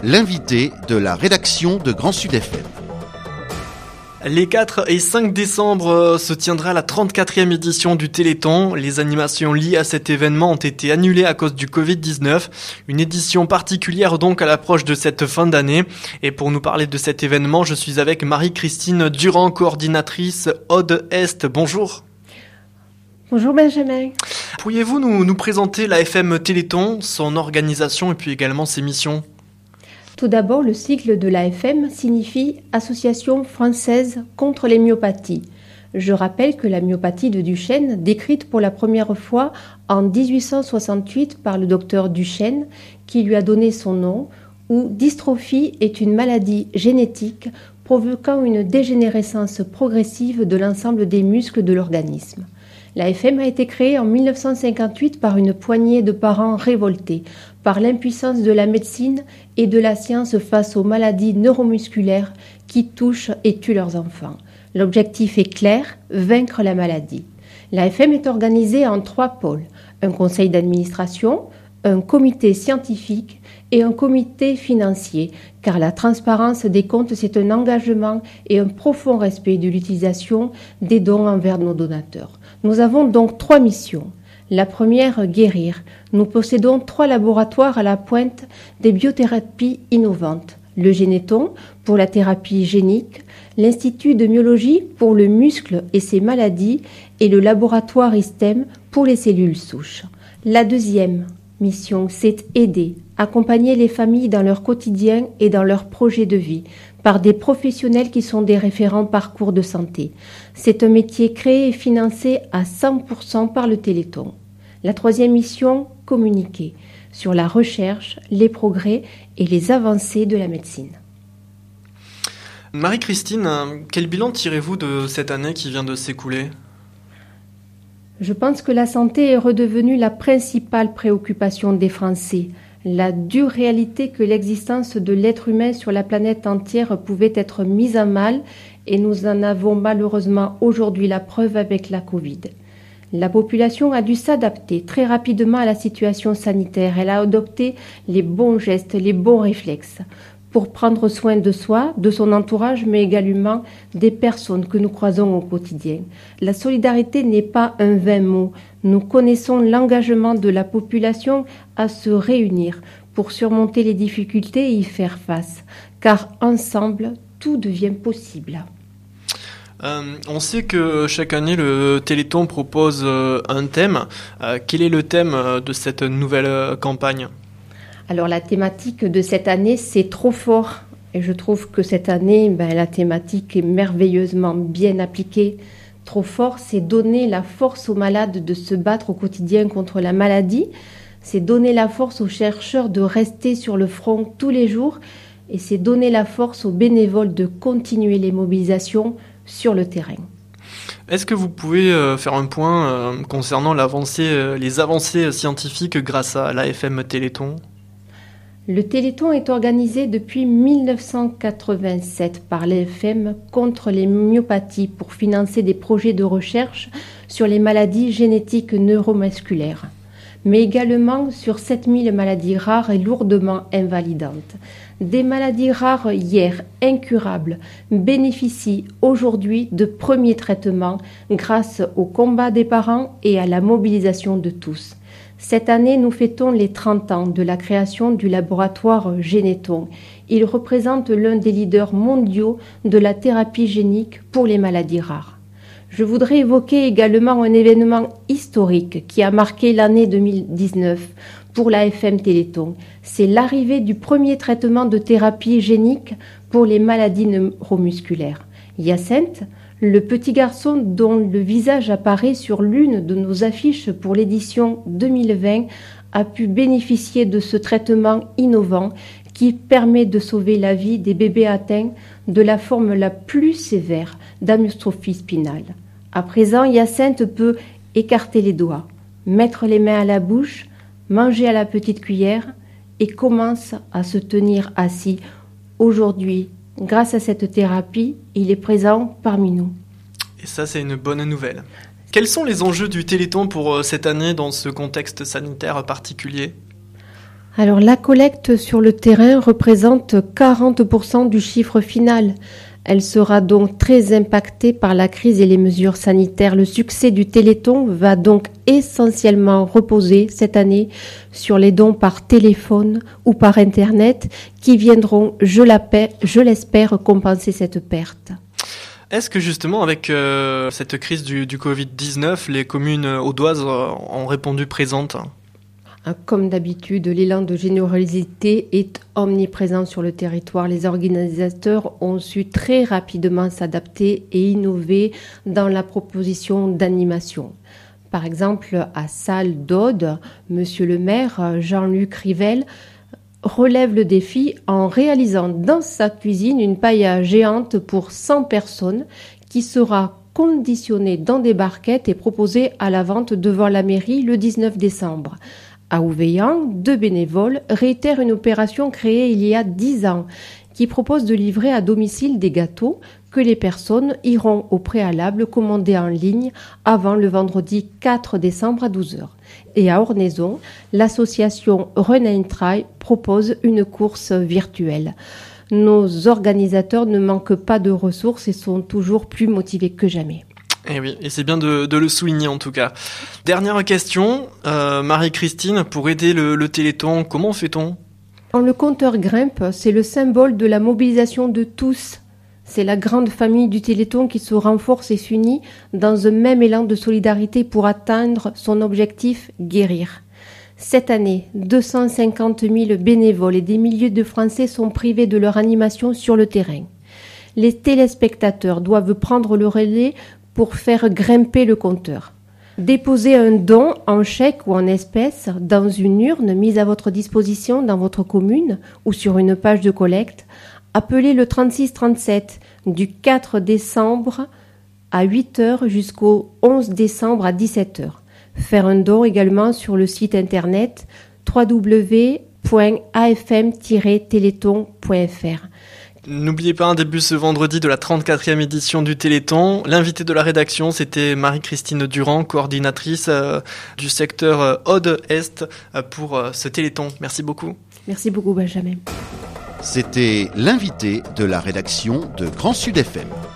l'invité de la rédaction de Grand Sud FM. Les 4 et 5 décembre se tiendra la 34e édition du Téléthon. Les animations liées à cet événement ont été annulées à cause du Covid-19. Une édition particulière donc à l'approche de cette fin d'année. Et pour nous parler de cet événement, je suis avec Marie-Christine Durand, coordinatrice Aude-Est. Bonjour. Bonjour Benjamin. Pourriez-vous nous présenter l'AFM Téléthon, son organisation et puis également ses missions ? Tout d'abord, le sigle de l'AFM signifie Association française contre les myopathies. Je rappelle que la myopathie de Duchenne, décrite pour la première fois en 1868 par le docteur Duchenne, qui lui a donné son nom, où dystrophie est une maladie génétique provoquant une dégénérescence progressive de l'ensemble des muscles de l'organisme. L'AFM a été créée en 1958 par une poignée de parents révoltés par l'impuissance de la médecine et de la science face aux maladies neuromusculaires qui touchent et tuent leurs enfants. L'objectif est clair, vaincre la maladie. L'AFM est organisée en 3 pôles, un conseil d'administration, un comité scientifique et un comité financier, car la transparence des comptes, c'est un engagement et un profond respect de l'utilisation des dons envers nos donateurs. Nous avons donc 3 missions. La première, guérir. Nous possédons 3 laboratoires à la pointe des biothérapies innovantes. Le Généton pour la thérapie génique, l'Institut de myologie pour le muscle et ses maladies et le laboratoire ISTEM pour les cellules souches. La deuxième mission, c'est aider, accompagner les familles dans leur quotidien et dans leur projet de vie par des professionnels qui sont des référents parcours de santé. C'est un métier créé et financé à 100% par le Téléthon. La troisième mission, communiquer sur la recherche, les progrès et les avancées de la médecine. Marie-Christine, quel bilan tirez-vous de cette année qui vient de s'écouler ? Je pense que la santé est redevenue la principale préoccupation des Français. La dure réalité que l'existence de l'être humain sur la planète entière pouvait être mise à mal, et nous en avons malheureusement aujourd'hui la preuve avec la Covid. La population a dû s'adapter très rapidement à la situation sanitaire. Elle a adopté les bons gestes, les bons réflexes pour prendre soin de soi, de son entourage, mais également des personnes que nous croisons au quotidien. La solidarité n'est pas un vain mot. Nous connaissons l'engagement de la population à se réunir pour surmonter les difficultés et y faire face, car ensemble, tout devient possible. On sait que chaque année, le Téléthon propose un thème. Quel est le thème de cette nouvelle campagne ? Alors la thématique de cette année, c'est trop fort. Et je trouve que cette année, la thématique est merveilleusement bien appliquée. Trop fort, c'est donner la force aux malades de se battre au quotidien contre la maladie. C'est donner la force aux chercheurs de rester sur le front tous les jours. Et c'est donner la force aux bénévoles de continuer les mobilisations sur le terrain. Est-ce que vous pouvez faire un point concernant les avancées scientifiques grâce à l'AFM Téléthon ? Le Téléthon est organisé depuis 1987 par l'AFM contre les myopathies pour financer des projets de recherche sur les maladies génétiques neuromusculaires, mais également sur 7000 maladies rares et lourdement invalidantes. Des maladies rares hier incurables bénéficient aujourd'hui de premiers traitements grâce au combat des parents et à la mobilisation de tous. Cette année, nous fêtons les 30 ans de la création du laboratoire Généton. Il représente l'un des leaders mondiaux de la thérapie génique pour les maladies rares. Je voudrais évoquer également un événement historique qui a marqué l'année 2019 pour l'AFM Téléthon. C'est l'arrivée du premier traitement de thérapie génique pour les maladies neuromusculaires. Hyacinthe, le petit garçon dont le visage apparaît sur l'une de nos affiches pour l'édition 2020 a pu bénéficier de ce traitement innovant qui permet de sauver la vie des bébés atteints de la forme la plus sévère d'amyotrophie spinale. À présent, Hyacinthe peut écarter les doigts, mettre les mains à la bouche, manger à la petite cuillère et commence à se tenir assis. Aujourd'hui, grâce à cette thérapie, il est présent parmi nous. Et ça, c'est une bonne nouvelle. Quels sont les enjeux du Téléthon pour cette année dans ce contexte sanitaire particulier ? Alors la collecte sur le terrain représente 40% du chiffre final. Elle sera donc très impactée par la crise et les mesures sanitaires. Le succès du Téléthon va donc essentiellement reposer cette année sur les dons par téléphone ou par Internet qui viendront, je l'espère, compenser cette perte. Est-ce que justement avec cette crise du Covid-19, les communes audoises ont répondu présentes ? Comme d'habitude, l'élan de générosité est omniprésent sur le territoire. Les organisateurs ont su très rapidement s'adapter et innover dans la proposition d'animation. Par exemple, à Salle d'Aude, Monsieur le maire, Jean-Luc Rivel, relève le défi en réalisant dans sa cuisine une paella géante pour 100 personnes qui sera conditionnée dans des barquettes et proposée à la vente devant la mairie le 19 décembre. À Ouveillan, 2 bénévoles réitèrent une opération créée il y a 10 ans qui propose de livrer à domicile des gâteaux que les personnes iront au préalable commander en ligne avant le vendredi 4 décembre à 12h. Et à Ornaison, l'association Run and Try propose une course virtuelle. Nos organisateurs ne manquent pas de ressources et sont toujours plus motivés que jamais. Eh oui, et c'est bien de le souligner en tout cas. Dernière question, Marie-Christine, pour aider le Téléthon, comment fait-on ? Quand le compteur grimpe, c'est le symbole de la mobilisation de tous. C'est la grande famille du Téléthon qui se renforce et s'unit dans un même élan de solidarité pour atteindre son objectif, guérir. Cette année, 250 000 bénévoles et des milliers de Français sont privés de leur animation sur le terrain. Les téléspectateurs doivent prendre le relais pour faire grimper le compteur. Déposez un don en chèque ou en espèces dans une urne mise à votre disposition dans votre commune ou sur une page de collecte. Appelez le 3637 du 4 décembre à 8h jusqu'au 11 décembre à 17h. Faire un don également sur le site internet www.afm-téléthon.fr. N'oubliez pas un début ce vendredi de la 34e édition du Téléthon. L'invité de la rédaction, c'était Marie-Christine Durand, coordinatrice du secteur Aude-Est pour ce Téléthon. Merci beaucoup. Merci beaucoup, Benjamin. C'était l'invité de la rédaction de Grand Sud FM.